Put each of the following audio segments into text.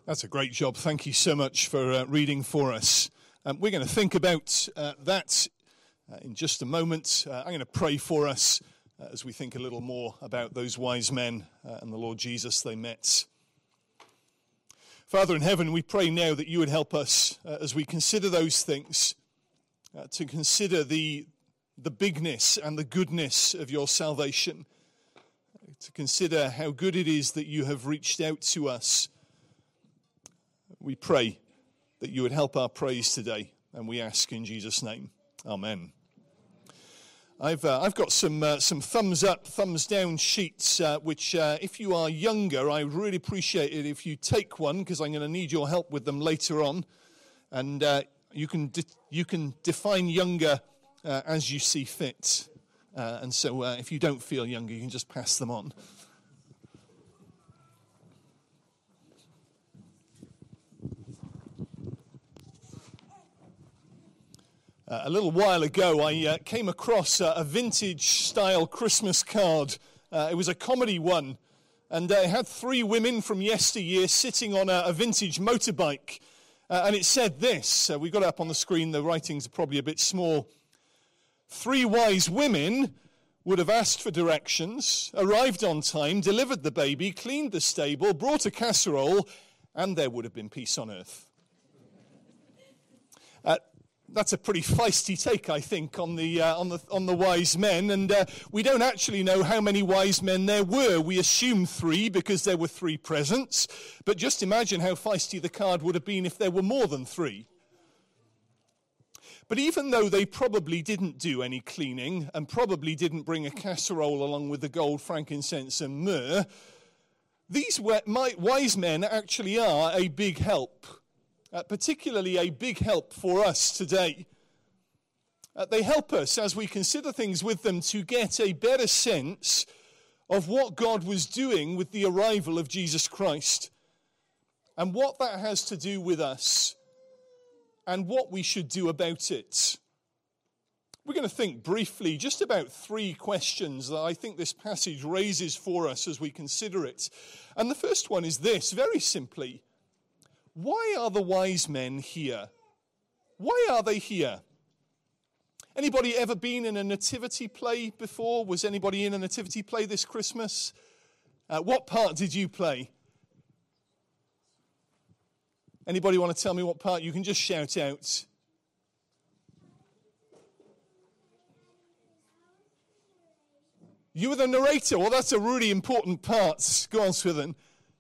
That's a great job. Thank you so much for reading for us. We're going to think about that in just a moment. I'm going to pray for us as we think a little more about those wise men and the Lord Jesus they met. Father in heaven, we pray now that you would help us as we consider those things, to consider the bigness and the goodness of your salvation, to consider how good it is that you have reached out to us. We pray that you would help our praise today, and we ask in Jesus' name. Amen. I've got some thumbs up, thumbs down sheets, which if you are younger, I would really appreciate it if you take one, because I'm going to need your help with them later on. And you can define younger as you see fit. And so if you don't feel younger, you can just pass them on. A little while ago, I came across a vintage-style Christmas card. It was a comedy one, and it had three women from yesteryear sitting on a vintage motorbike. And it said this, we got it up on the screen, the writings are probably a bit small. Three wise women would have asked for directions, arrived on time, delivered the baby, cleaned the stable, brought a casserole, and there would have been peace on earth. That's a pretty feisty take, I think, on the wise men, and we don't actually know how many wise men there were. We assume three because there were three presents, but just imagine how feisty the card would have been if there were more than three. But even though they probably didn't do any cleaning and probably didn't bring a casserole along with the gold, frankincense, and myrrh, these wise men actually are a big help. Particularly a big help for us today. They help us as we consider things with them to get a better sense of what God was doing with the arrival of Jesus Christ and what that has to do with us and what we should do about it. We're going to think briefly just about three questions that I think this passage raises for us as we consider it. And the first one is this, very simply. Why are the wise men here? Why are they here? Anybody ever been in a nativity play before? Was anybody in a nativity play this Christmas? What part did you play? Anybody want to tell me what part? You can just shout out. You were the narrator. Well, that's a really important part. Go on, Swithin.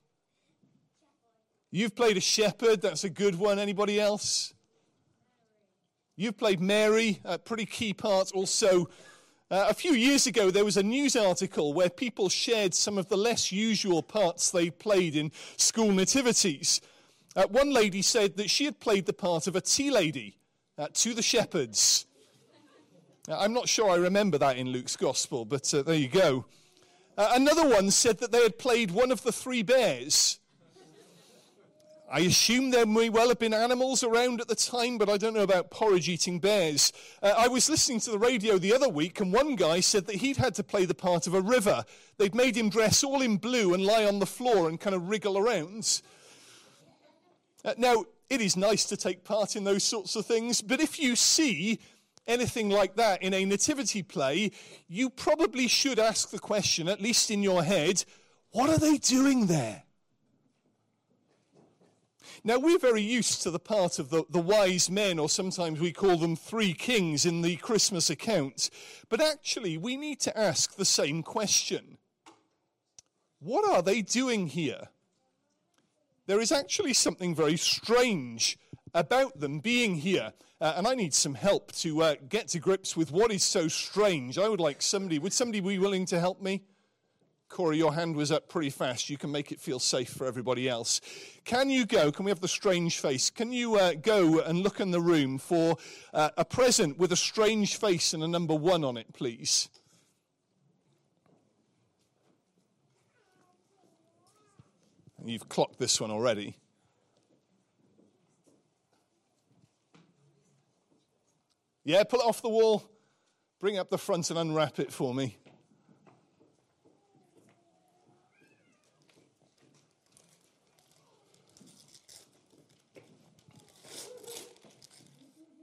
You've played a shepherd, that's a good one. Anybody else? You've played Mary, a pretty key part also. A few years ago, there was a news article where people shared some of the less usual parts they played in school nativities. One lady said that she had played the part of a tea lady to the shepherds. I'm not sure I remember that in Luke's gospel, but there you go. Another one said that they had played one of the three bears. I assume there may well have been animals around at the time, but I don't know about porridge-eating bears. I was listening to the radio the other week, and one guy said that he'd had to play the part of a river. They'd made him dress all in blue and lie on the floor and kind of wriggle around. Now, it is nice to take part in those sorts of things, but if you see anything like that in a nativity play, you probably should ask the question, at least in your head, what are they doing there? Now, we're very used to the part of the wise men, or sometimes we call them three kings in the Christmas account. But actually, we need to ask the same question. What are they doing here? There is actually something very strange about them being here. And I need some help to get to grips with what is so strange. I would like would somebody be willing to help me? Corey, your hand was up pretty fast. You can make it feel safe for everybody else. Can we have the strange face? Can you go and look in the room for a present with a strange face and a number 1 on it, please? You've clocked this one already. Yeah, pull it off the wall. Bring it up the front and unwrap it for me.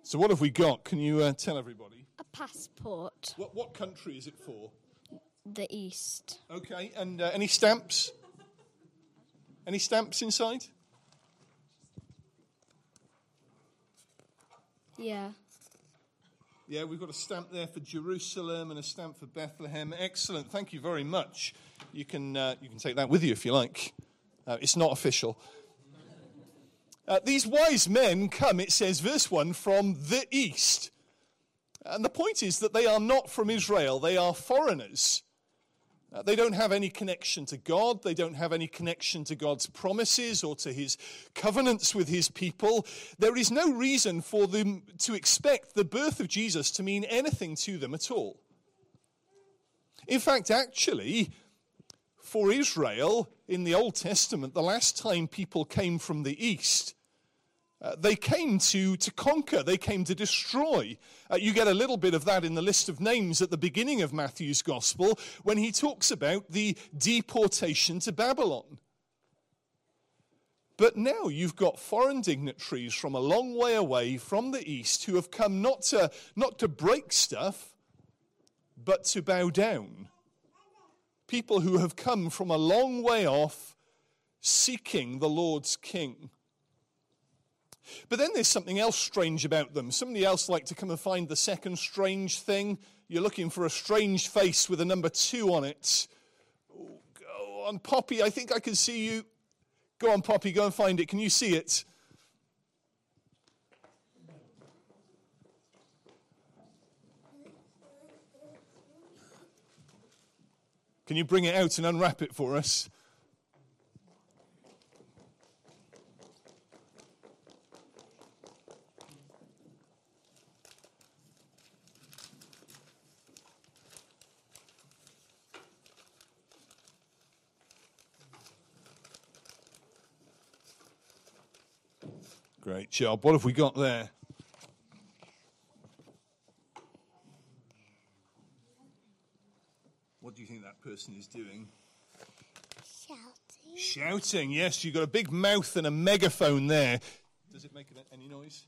So what have we got? Can you tell everybody? A passport. What country is it for? The East. Okay, and any stamps? Any stamps inside? Yeah. Yeah, we've got a stamp there for Jerusalem and a stamp for Bethlehem. Excellent, thank you very much. You can take that with you if you like. It's not official. These wise men come, it says, verse 1, from the east. And the point is that they are not from Israel, they are foreigners. They don't have any connection to God. They don't have any connection to God's promises or to his covenants with his people. There is no reason for them to expect the birth of Jesus to mean anything to them at all. In fact, actually, for Israel in the Old Testament, the last time people came from the east, they came to conquer, they came to destroy. You get a little bit of that in the list of names at the beginning of Matthew's Gospel when he talks about the deportation to Babylon. But now you've got foreign dignitaries from a long way away from the east who have come not to break stuff, but to bow down. People who have come from a long way off seeking the Lord's king. But then there's something else strange about them. Somebody else like to come and find the second strange thing. You're looking for a strange face with a number 2 on it. Oh, go on, Poppy, I think I can see you. Go on, Poppy, go and find it. Can you see it? Can you bring it out and unwrap it for us? Great job. What have we got there? What do you think that person is doing? Shouting. Shouting, yes. You've got a big mouth and a megaphone there. Does it make any noise?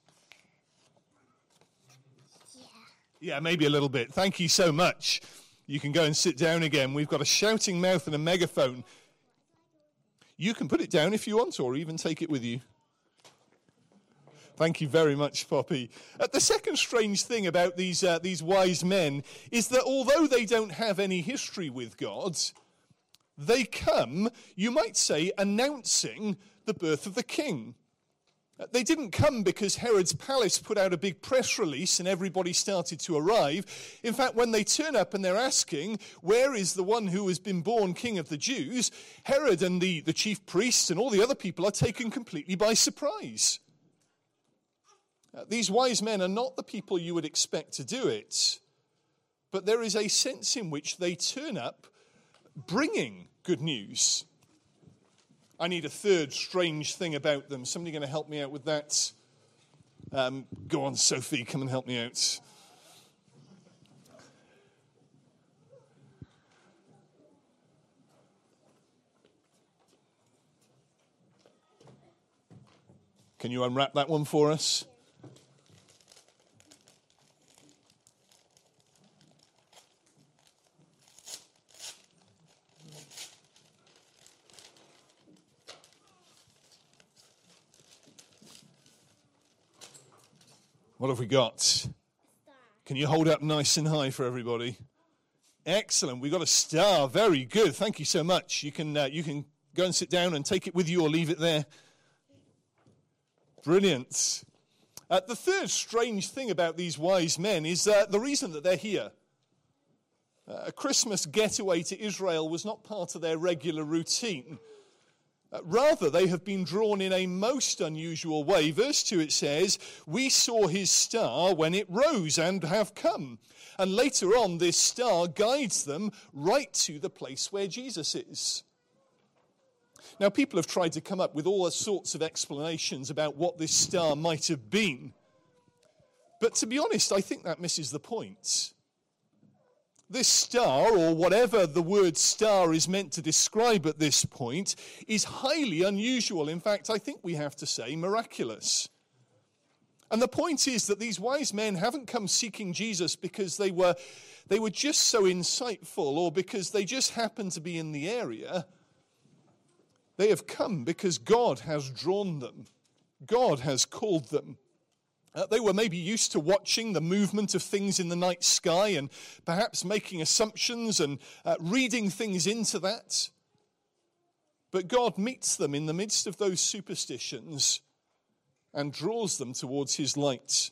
Yeah, maybe a little bit. Thank you so much. You can go and sit down again. We've got a shouting mouth and a megaphone. You can put it down if you want, or even take it with you. Thank you very much, Poppy. The second strange thing about these wise men is that although they don't have any history with God, they come, you might say, announcing the birth of the king. They didn't come because Herod's palace put out a big press release and everybody started to arrive. In fact, when they turn up and they're asking, where is the one who has been born king of the Jews? Herod and the chief priests and all the other people are taken completely by surprise. These wise men are not the people you would expect to do it, but there is a sense in which they turn up bringing good news. I need a third strange thing about them. Somebody going to help me out with that? Go on, Sophie, come and help me out. Can you unwrap that one for us? What have we got? Star. Can you hold up nice and high for everybody? Excellent. We've got a star. Very good. Thank you so much. You can go and sit down and take it with you or leave it there. Brilliant. The third strange thing about these wise men is the reason that they're here. A Christmas getaway to Israel was not part of their regular routine. Rather, they have been drawn in a most unusual way. Verse 2, it says, we saw his star when it rose and have come. And later on, this star guides them right to the place where Jesus is. Now, people have tried to come up with all sorts of explanations about what this star might have been. But to be honest, I think that misses the point. This star, or whatever the word star is meant to describe at this point, is highly unusual. In fact, I think we have to say miraculous. And the point is that these wise men haven't come seeking Jesus because they were just so insightful or because they just happened to be in the area. They have come because God has drawn them. God has called them. They were maybe used to watching the movement of things in the night sky and perhaps making assumptions and reading things into that. But God meets them in the midst of those superstitions and draws them towards his light.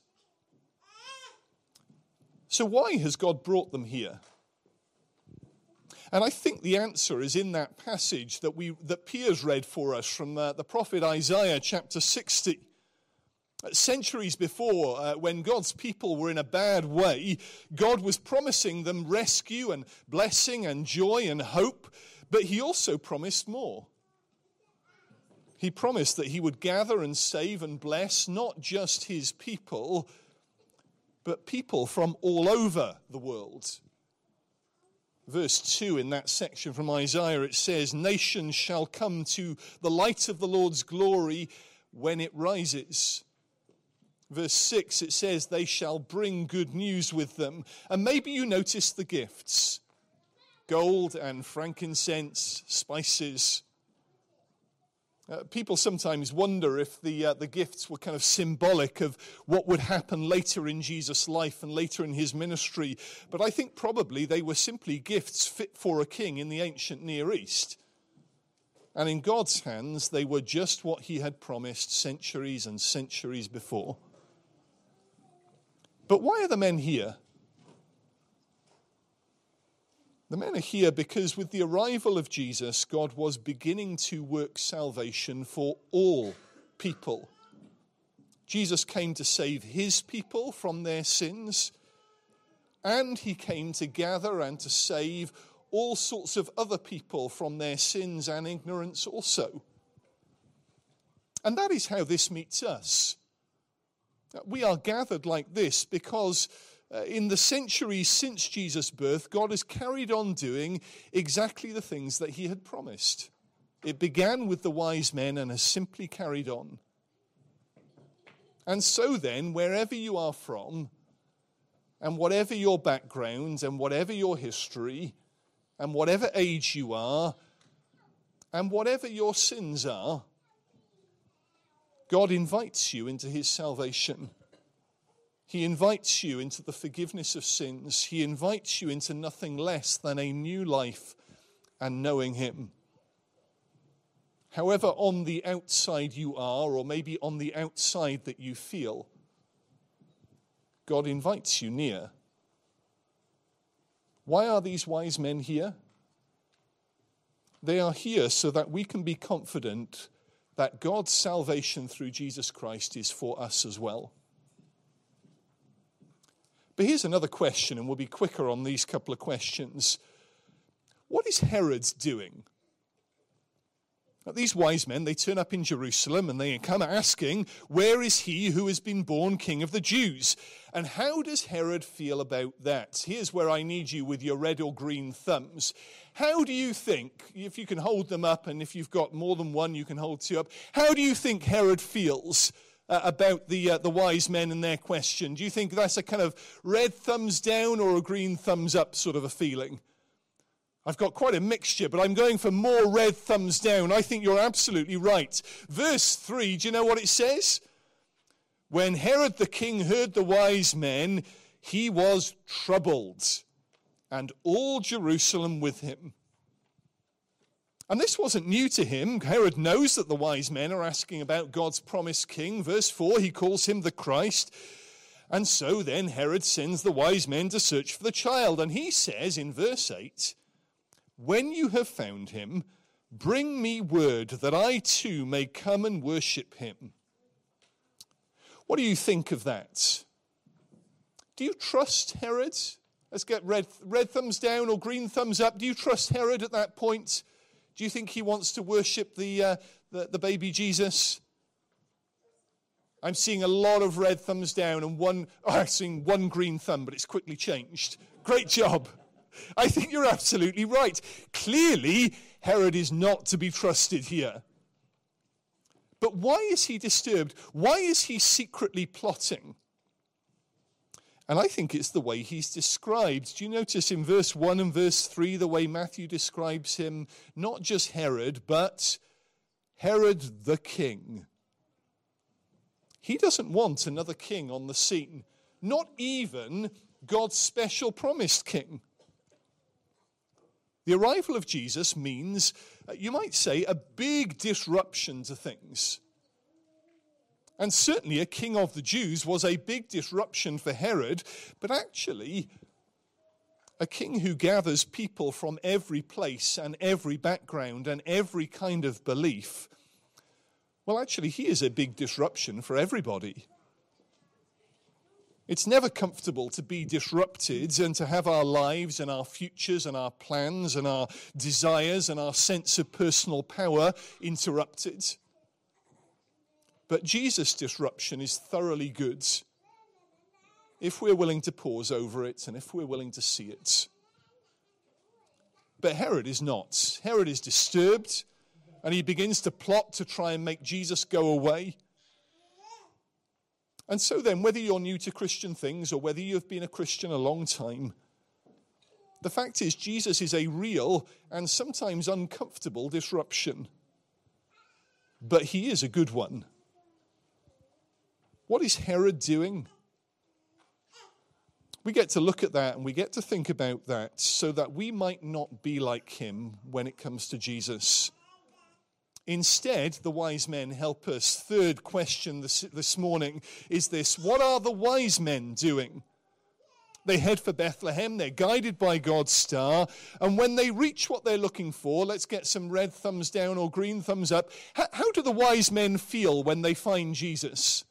So why has God brought them here? And I think the answer is in that passage that Piers read for us from the prophet Isaiah chapter 60. Centuries before, when God's people were in a bad way, God was promising them rescue and blessing and joy and hope, but he also promised more. He promised that he would gather and save and bless not just his people, but people from all over the world. Verse 2 in that section from Isaiah, it says, "Nations shall come to the light of the Lord's glory when it rises." Verse 6, it says, "They shall bring good news with them." And maybe you noticed the gifts. Gold and frankincense, spices. People sometimes wonder if the gifts were kind of symbolic of what would happen later in Jesus' life and later in his ministry. But I think probably they were simply gifts fit for a king in the ancient Near East. And in God's hands, they were just what he had promised centuries and centuries before. But why are the men here? The men are here because with the arrival of Jesus, God was beginning to work salvation for all people. Jesus came to save his people from their sins, and he came to gather and to save all sorts of other people from their sins and ignorance also. And that is how this meets us. We are gathered like this because in the centuries since Jesus' birth, God has carried on doing exactly the things that he had promised. It began with the wise men and has simply carried on. And so then, wherever you are from, and whatever your background, and whatever your history, and whatever age you are, and whatever your sins are, God invites you into his salvation. He invites you into the forgiveness of sins. He invites you into nothing less than a new life and knowing him. However on the outside you are, or maybe on the outside that you feel, God invites you near. Why are these wise men here? They are here so that we can be confident that God's salvation through Jesus Christ is for us as well. But here's another question, and we'll be quicker on these couple of questions. What is Herod doing? Now, these wise men, they turn up in Jerusalem and they come asking, where is he who has been born king of the Jews? And how does Herod feel about that? Here's where I need you with your red or green thumbs. How do you think, if you can hold them up, and if you've got more than one, you can hold two up, how do you think Herod feels about the wise men and their question? Do you think that's a kind of red thumbs down or a green thumbs up sort of a feeling? I've got quite a mixture, but I'm going for more red thumbs down. I think you're absolutely right. Verse 3, do you know what it says? When Herod the king heard the wise men, he was troubled, and all Jerusalem with him. And this wasn't new to him. Herod knows that the wise men are asking about God's promised king. Verse 4, he calls him the Christ. And so then Herod sends the wise men to search for the child. And he says in verse 8, when you have found him, bring me word that I too may come and worship him. What do you think of that? Do you trust Herod? Let's get red thumbs down or green thumbs up. Do you trust Herod at that point? Do you think he wants to worship the baby Jesus? I'm seeing a lot of red thumbs down and I'm seeing one green thumb, but it's quickly changed. Great job. I think you're absolutely right. Clearly, Herod is not to be trusted here. But why is he disturbed? Why is he secretly plotting? And I think it's the way he's described. Do you notice in verse 1 and verse 3 the way Matthew describes him? Not just Herod, but Herod the king. He doesn't want another king on the scene, not even God's special promised king. The arrival of Jesus means, you might say, a big disruption to things. And certainly a king of the Jews was a big disruption for Herod, but actually a king who gathers people from every place and every background and every kind of belief, well, actually he is a big disruption for everybody. It's never comfortable to be disrupted and to have our lives and our futures and our plans and our desires and our sense of personal power interrupted. But Jesus' disruption is thoroughly good if we're willing to pause over it and if we're willing to see it. But Herod is not. Herod is disturbed, and he begins to plot to try and make Jesus go away. And so then, whether you're new to Christian things or whether you've been a Christian a long time, the fact is Jesus is a real and sometimes uncomfortable disruption. But he is a good one. What is Herod doing? We get to look at that and we get to think about that so that we might not be like him when it comes to Jesus. Instead, the wise men help us. Third question this morning is this: what are the wise men doing? They head for Bethlehem, they're guided by God's star, and when they reach what they're looking for, let's get some red thumbs down or green thumbs up. How do the wise men feel when they find Jesus?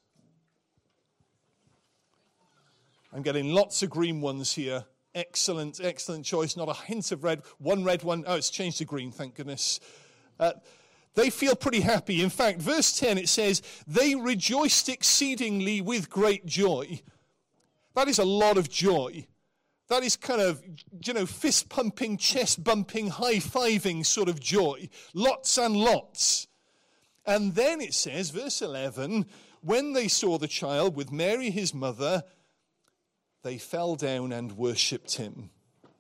I'm getting lots of green ones here. Excellent, excellent choice. Not a hint of red. One red one. Oh, it's changed to green, thank goodness. They feel pretty happy. In fact, verse 10, it says, they rejoiced exceedingly with great joy. That is a lot of joy. That is kind of, fist-pumping, chest-bumping, high-fiving sort of joy. Lots and lots. And then it says, verse 11, when they saw the child with Mary his mother, they fell down and worshipped him.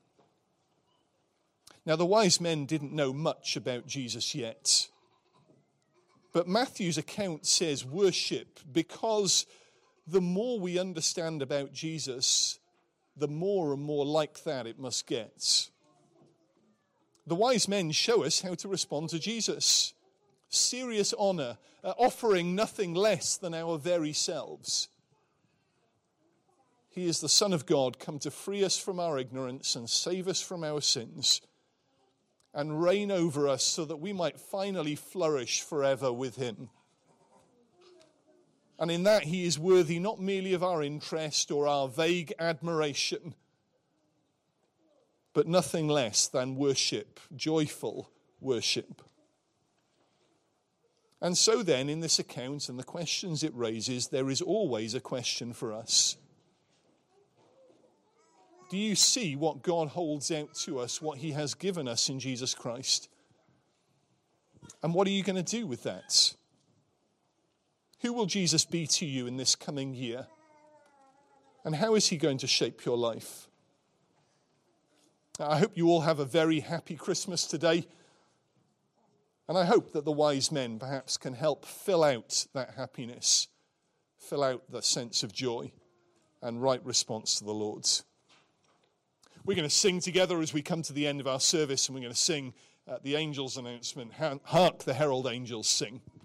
Now, the wise men didn't know much about Jesus yet. But Matthew's account says worship because the more we understand about Jesus, the more and more like that it must get. The wise men show us how to respond to Jesus. Serious honor, offering nothing less than our very selves. He is the Son of God, come to free us from our ignorance and save us from our sins and reign over us so that we might finally flourish forever with him. And in that he is worthy not merely of our interest or our vague admiration, but nothing less than worship, joyful worship. And so then, in this account and the questions it raises, there is always a question for us. Do you see what God holds out to us, what he has given us in Jesus Christ? And what are you going to do with that? Who will Jesus be to you in this coming year? And how is he going to shape your life? I hope you all have a very happy Christmas today. And I hope that the wise men perhaps can help fill out that happiness, fill out the sense of joy and right response to the Lord's. We're going to sing together as we come to the end of our service, and we're going to sing the angels' announcement, Hark the Herald Angels Sing.